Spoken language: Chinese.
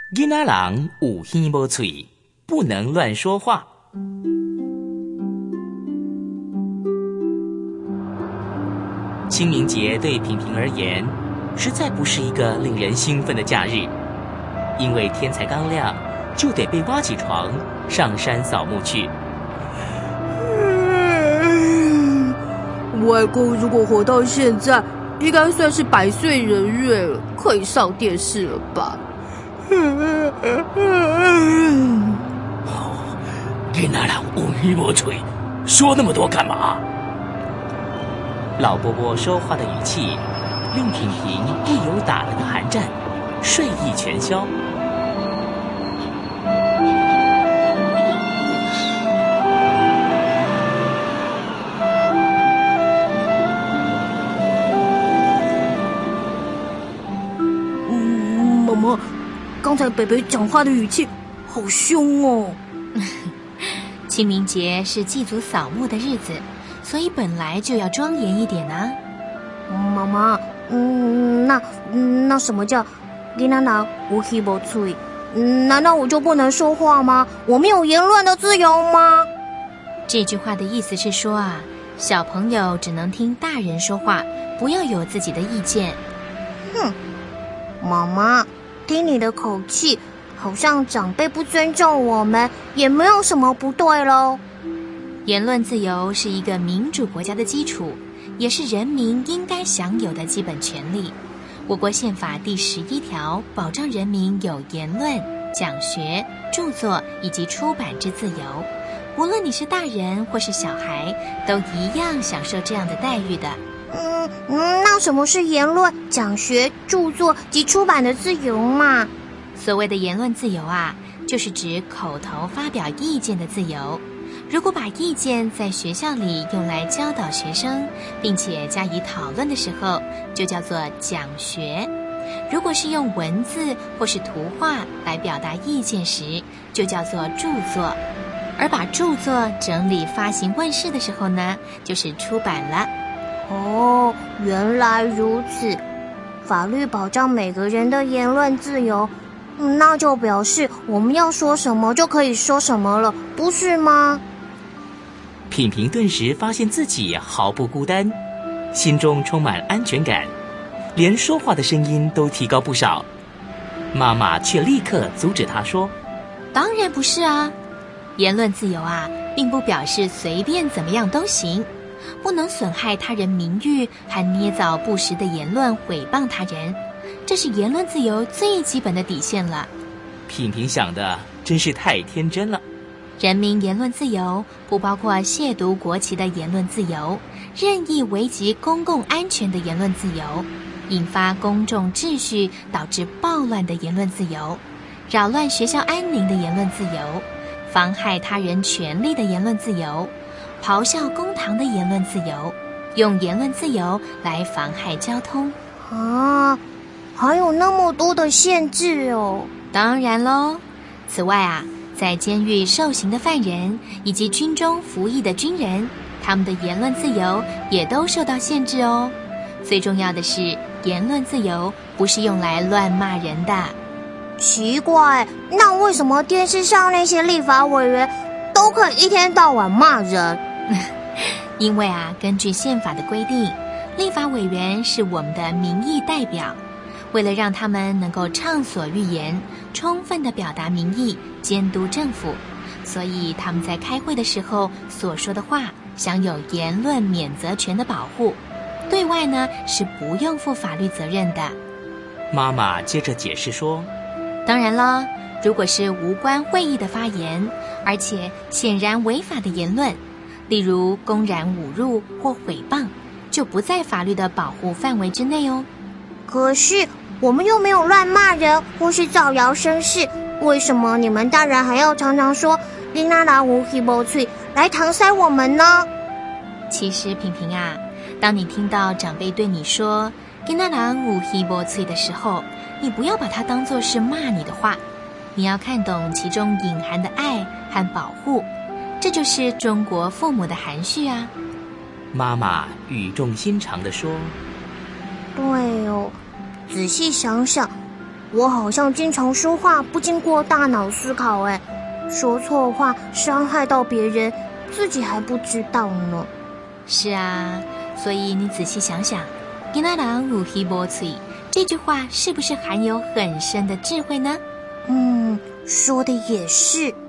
囡仔人有耳无嘴，不能乱说话。清明节对平平而言，实在不是一个令人兴奋的假日，因为天才刚亮，就得被挖起床，上山扫墓去。 外公如果活到现在，应该算是100岁人月了，可以上电视了吧？ 囡仔人有耳无嘴，说那么多干嘛？老伯伯说话的语气，令平平不由打了个寒战，睡意全消。 妈妈，刚才北北讲话的语气好凶哦。 清明节是祭祖扫墓的日子，所以本来就要庄严一点啊。 妈妈，那什么叫囡仔人有耳无嘴？难道我就不能说话吗？我们有言论的自由吗？ 这句话的意思是说啊，小朋友只能听大人说话，不要有自己的意见。 妈妈，听你的口气，好像长辈不尊重我们，也没有什么不对咯。 言论自由是一个民主国家的基础，也是人民应该享有的基本权利。我国宪法第11条保障人民有言论、讲学、著作以及出版之自由，无论你是大人或是小孩，都一样享受这样的待遇的。 那什么是言论、讲学、著作及出版的自由嘛？ 所谓的言论自由啊，就是指口头发表意见的自由。如果把意见在学校里用来教导学生，并且加以讨论的时候，就叫做讲学。如果是用文字或是图画来表达意见时，就叫做著作。而把著作整理发行问世的时候呢，就是出版了。 哦，原来如此。法律保障每个人的言论自由，那就表示我们要说什么就可以说什么了，不是吗？ 品平顿时发现自己毫不孤单，心中充满安全感，连说话的声音都提高不少。妈妈却立刻阻止他说： 当然不是啊，言论自由啊，并不表示随便怎么样都行，不能损害他人名誉和捏造不实的言论毁谤他人，这是言论自由最基本的底线了。 品平想的真是太天真了。 人民言论自由不包括亵渎国旗的言论自由，任意危及公共安全的言论自由，引发公众秩序导致暴乱的言论自由，扰乱学校安宁的言论自由，妨害他人权利的言论自由，咆哮公堂的言论自由，用言论自由来妨害交通啊，还有那么多的限制哦。 当然咯，此外啊，在监狱受刑的犯人以及军中服役的军人，他们的言论自由也都受到限制哦。最重要的是，言论自由不是用来乱骂人的。 奇怪，那为什么电视上那些立法委员都可以一天到晚骂人？ 因为啊，根据宪法的规定，立法委员是我们的民意代表，为了让他们能够畅所欲言，充分地表达民意，监督政府，所以他们在开会的时候所说的话享有言论免责权的保护，对外呢是不用负法律责任的。 妈妈接着解释说： 当然了，如果是无关会议的发言，而且显然违法的言论，例如公然侮辱或诽谤，就不在法律的保护范围之内哦。 可是我们又没有乱骂人或是造谣生事，为什么你们大人还要常常说囡仔人有耳无嘴来搪塞我们呢？ 其实平平啊，当你听到长辈对你说囡仔人有耳无嘴的时候，你不要把它当作是骂你的话，你要看懂其中隐含的爱和保护，这就是中国父母的含蓄啊。 妈妈语重心长地说： 对哦，仔细想想， 我好像经常说话不经过大脑思考，哎，说错话伤害到别人，自己还不知道呢。 是啊，所以你仔细想想，囡仔人有耳无嘴这句话是不是含有很深的智慧呢？ 说的也是。